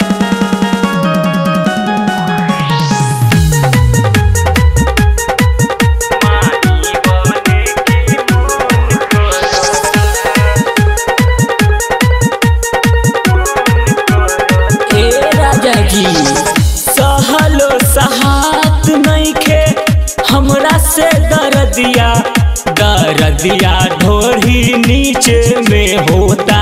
सहलो सहात नइखे हमरा से दर्दिया ढोरी नीचे में होता।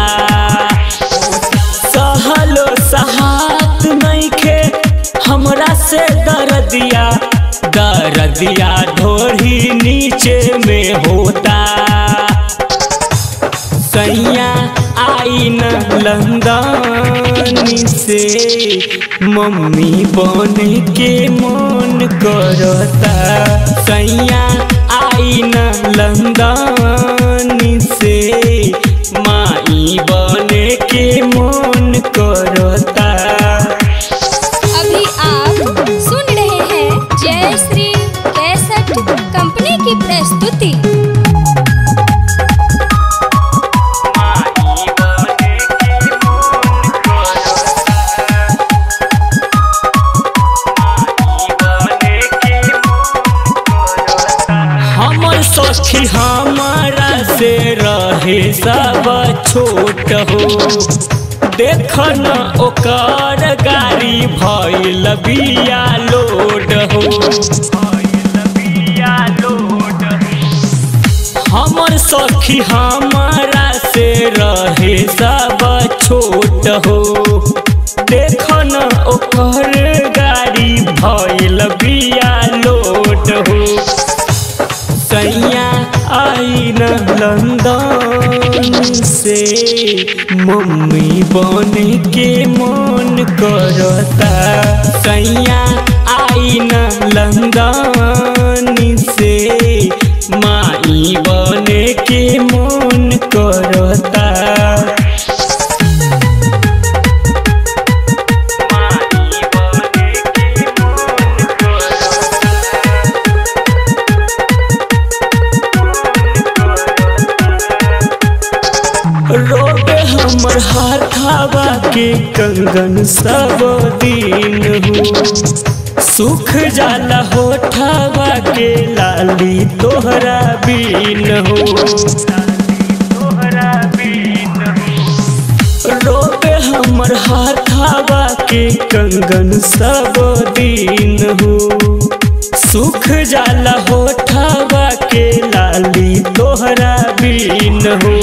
सहलो सहात नइखे हमरा से दर्दिया ढोरी नीचे में होता। सैया आई न लंदन से मम्मी बने के मन करता। सैया आई न लंदन से माई बने के मन करता। अभी आप सुन रहे हैं जय श्री कैसेट कंपनी की प्रस्तुति। सखी हमारा से रहे सब छोट हो, देख न ओकर गाड़ी भइल बिया लोड हो। हमर सखी हमारा से रहे सब छोट हो, देख न ओकर गाड़ी भइल बिया लोड हो। सैया आई न लंदन से मम्मी बने के मन करता। सैया आई न लंदन से माई बने के मन करता। रोबे हमर हाथावा के कंगन सब दिन हो, सुख जाला होठावा के लाली तोहरा बीन हो। रोबे हमर हाथावा के कंगन सब दिन हो, सुख जाला होठावा के लाली तोहरा बीन हो।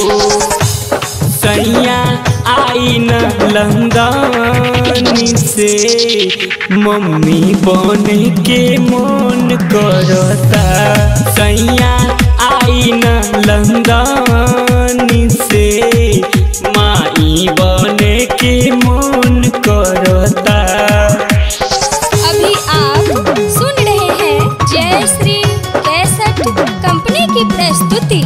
सैया आई न लंदन से मम्मी बने के मन करता। सैया आई न लंदन से माई बने के मन करता। अभी आप सुन रहे हैं जय श्री कैसेट कंपनी की प्रस्तुति।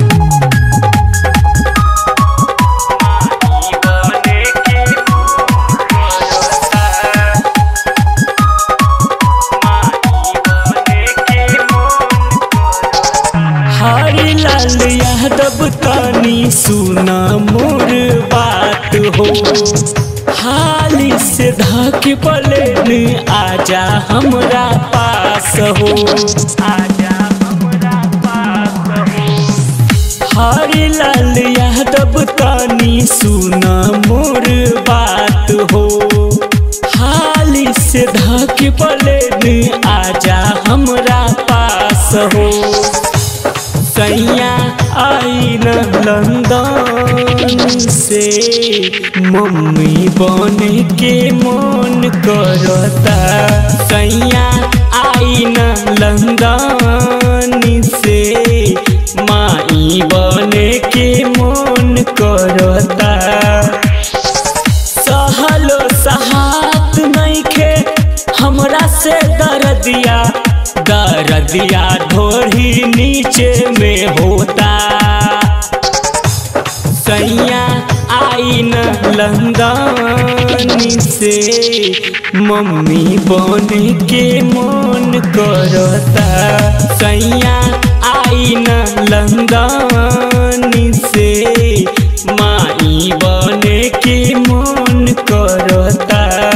हरिलाल यादव तानी सुना मोर बात हो, हाली से धाके पलेन आजा हमरा पास हो। हरिलाल यादव तानी सुना मोर बात हो, हाली से धाके पलेन आजा हमरा पास हो। सैया आई न लंदन से मम्मी बने के मन करता। सैया आई न लंदन से माई बने के मन करता। सहलो सहात नइखे हमरा से दर्दिया ढोरी नीचे में होता। सैया आई न लंदन से मम्मी बने के मन करता। सैया आई न लंदन से माई बने के मन करता। करता